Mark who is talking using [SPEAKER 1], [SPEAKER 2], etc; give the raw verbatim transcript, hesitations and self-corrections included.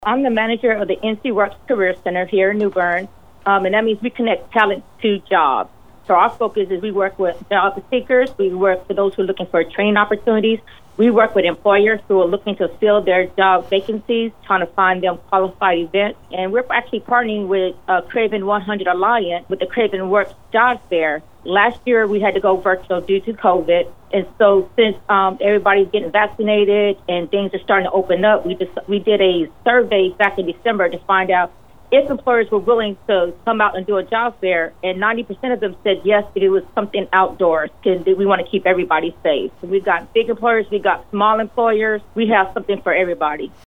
[SPEAKER 1] I'm the manager of the N C Works Career Center here in New Bern, um, and that means we connect talent to jobs. So our focus is we work with job seekers, we work for those who are looking for training opportunities, we work with employers who are looking to fill their job vacancies, trying to find them qualified events, and we're actually partnering with uh, Craven one hundred Alliance with the Craven Works Job Fair. Last year we had to go virtual due to COVID, and so since um, everybody's getting vaccinated and things are starting to open up, we just we did a survey back in December to find out if employers were willing to come out and do a job fair, and ninety percent of them said yes, but it was something outdoors because we want to keep everybody safe. So we've got big employers, we've got small employers, we have something for everybody.